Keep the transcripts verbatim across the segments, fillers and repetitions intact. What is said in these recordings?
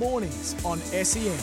Mornings on S E N.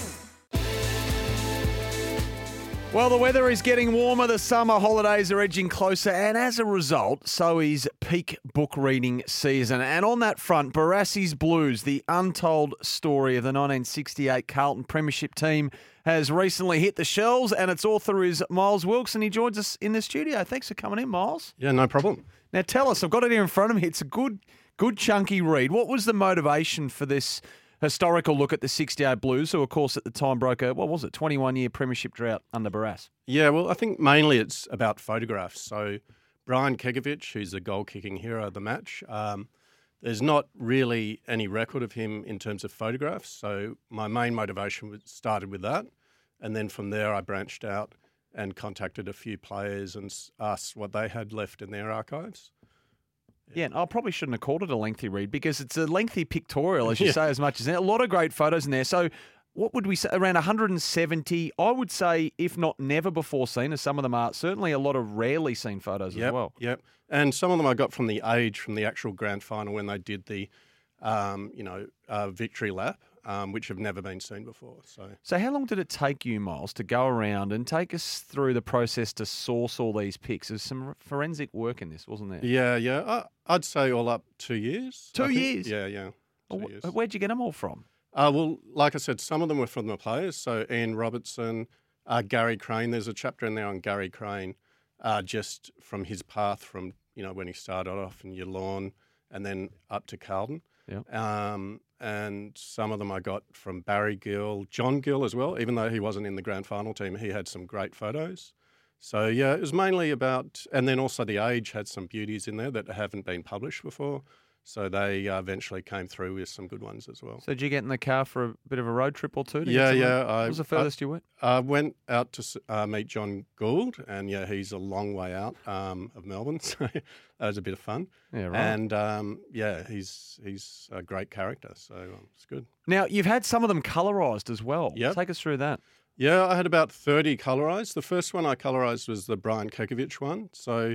Well, the weather is getting warmer, the summer holidays are edging closer, and as a result, so is peak book reading season. And on that front, Barassi's Blues, the untold story of the nineteen sixty-eight Carlton Premiership team, has recently hit the shelves, and its author is Miles Wilkes, and he joins us in the studio. Thanks for coming in, Miles. Yeah, no problem. Now tell us, I've got it here in front of me, it's a good, good chunky read. What was the motivation for this historical look at the sixty-eight Blues, who, of course, at the time broke a, what was it, twenty-one-year premiership drought under Barrass? Yeah, well, I think mainly it's about photographs. So Brian Kekovich, who's the goal-kicking hero of the match, um, there's not really any record of him in terms of photographs. So my main motivation was, started with that. And then from there, I branched out and contacted a few players and asked what they had left in their archives. Yeah, and I probably shouldn't have called it a lengthy read because it's a lengthy pictorial, as you Yeah. say, as much as a lot of great photos in there. So what would we say, around one hundred seventy, I would say, if not never before seen, as some of them are, certainly a lot of rarely seen photos Yep, as well. Yep, and some of them I got from the Age, from the actual grand final when they did the, um, you know, uh, victory lap, um, which have never been seen before. So, So how long did it take you, Miles, to go around and take us through the process to source all these pics? There's some forensic work in this, wasn't there? yeah, yeah, I, I'd say all up two years. Two I think. years? Yeah, yeah, two Well, years. wh- Where'd you get them all from? Uh, well, like I said, some of them were from the players. So Ian Robertson, uh, Gary Crane. There's a chapter in there on Gary Crane, uh, just from his path from, you know, when he started off in Yallourn and then up to Carlton. Yeah. Um, and some of them I got from Barry Gill, John Gill as well. Even though he wasn't in the grand final team, he had some great photos. So, yeah, it was mainly about, and then also the Age had some beauties in there that haven't been published before. So they uh, eventually came through with some good ones as well. So did you get in the car for a bit of a road trip or two? To Yeah, get some- yeah, What I- was the furthest you went? I went out to s- uh, meet John Gould, and yeah, he's a long way out um, of Melbourne, so that was a bit of fun. Yeah, right. And um, yeah, he's he's a great character, so um, it's good. Now, you've had some of them colorised as well. Yep. Take us through that. Yeah, I had about thirty colorised. The first one I colorised was the Brian Kekovich one. So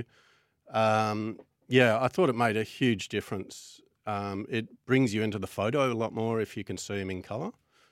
um, yeah, I thought it made a huge difference. Um, it brings you into the photo a lot more if you can see him in colour.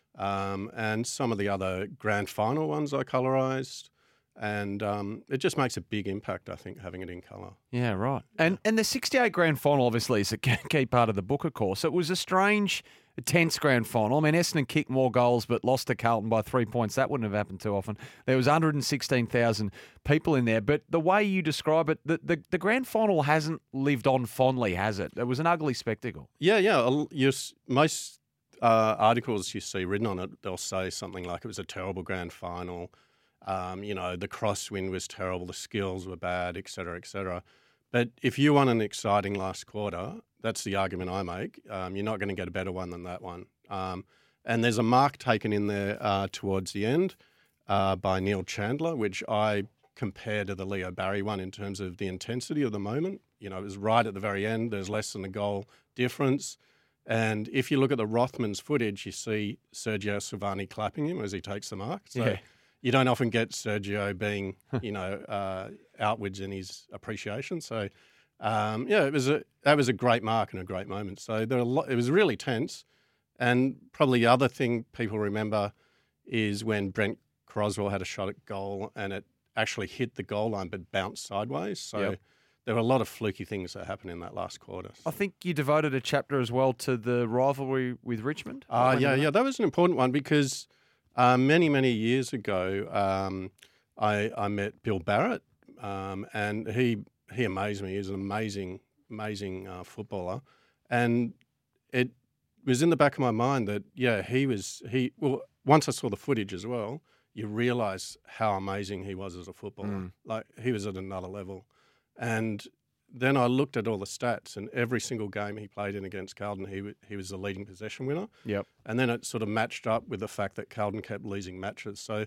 Um, and some of the other grand final ones I colorised. And um, it just makes a big impact, I think, having it in colour. Yeah, right. And and the sixty-eight grand final obviously is a key part of the book, of course. It was a strange, tense grand final. I mean, Essendon kicked more goals but lost to Carlton by three points. That wouldn't have happened too often. There was one hundred sixteen thousand people in there. But the way you describe it, the, the, the grand final hasn't lived on fondly, has it? It was an ugly spectacle. Yeah, yeah. a- You, s- most uh, articles you see written on it, they'll say something like it was a terrible grand final. Um, you know, the crosswind was terrible, the skills were bad, et cetera, et cetera. But if you want an exciting last quarter, that's the argument I make. Um, you're not going to get a better one than that one. Um, and there's a mark taken in there uh, towards the end uh, by Neil Chandler, which I compare to the Leo Barry one in terms of the intensity of the moment. You know, it was right at the very end. There's less than a goal difference. And if you look at the Rothmans footage, you see Sergio Silvani clapping him as he takes the mark. So Yeah. you don't often get Sergio being, you know, uh, outwards in his appreciation. So, um, yeah, it was a that was a great mark and a great moment. So there are a lot, it was really tense. And probably the other thing people remember is when Brent Croswell had a shot at goal and it actually hit the goal line but bounced sideways. So Yep. there were a lot of fluky things that happened in that last quarter. I think you devoted a chapter as well to the rivalry with Richmond. Uh, yeah, yeah, that was an important one because uh, many, many years ago, um, I, I met Bill Barrett, um, and he he amazed me. He's an amazing, amazing uh, footballer, and it was in the back of my mind that yeah, he was he. Well, once I saw the footage as well, you realise how amazing he was as a footballer. Mm. Like he was at another level, and then I looked at all the stats, and every single game he played in against Carlton, he w- he was the leading possession winner. Yep. And then it sort of matched up with the fact that Carlton kept losing matches. So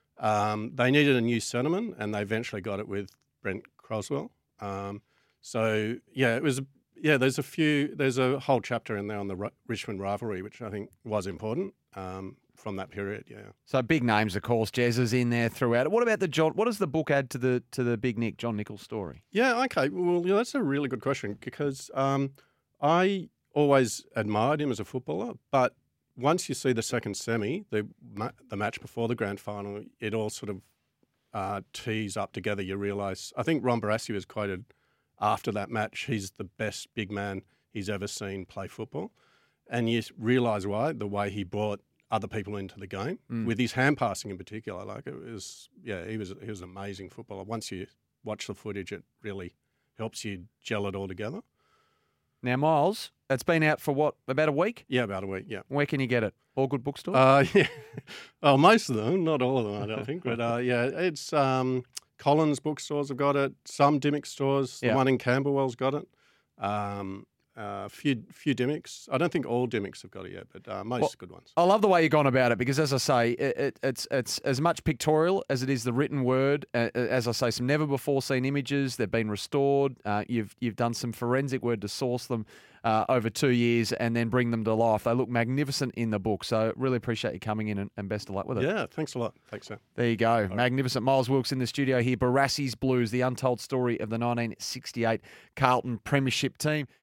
um, they needed a new centreman, and they eventually got it with Brent Croswell. Um, so yeah, it was yeah. There's a few. There's a whole chapter in there on the Ri- Richmond rivalry, which I think was important. Um, from that period, yeah. So big names, of course. Jez is in there throughout. What about the John? What does the book add to the to the Big Nick, John Nichols story? Yeah, okay. Well, yeah, that's a really good question because um, I always admired him as a footballer, but once you see the second semi, the ma- the match before the grand final, it all sort of uh, tees up together. You realise, I think Ron Barassi was quoted after that match, he's the best big man he's ever seen play football. And you realise why, the way he brought other people into the game, mm. with his hand passing in particular. Like it was, yeah, he was he was an amazing footballer. Once you watch the footage, it really helps you gel it all together. Now, Miles, it's been out for what, about a week? Yeah, about a week, yeah. Where can you get it? All good bookstores? Uh, yeah. Well, most of them, not all of them, I don't think. But uh, yeah, it's um, Collins bookstores have got it. Some Dimmock stores, the yeah. one in Camberwell's got it. Um, a uh, few few Dimmicks. I don't think all Dimmicks have got it yet, but uh, most well, good ones. I love the way you've gone about it because, as I say, it, it, it's it's as much pictorial as it is the written word. Uh, as I say, some never before seen images. They've been restored. Uh, you've you've done some forensic work to source them uh, over two years and then bring them to life. They look magnificent in the book. So really appreciate you coming in and, and best of luck with it. Yeah, thanks a lot. Thanks, sir. There you go. All magnificent. Right. Miles Wilkes in the studio here. Barassi's Blues, the untold story of the nineteen sixty-eight Carlton Premiership team.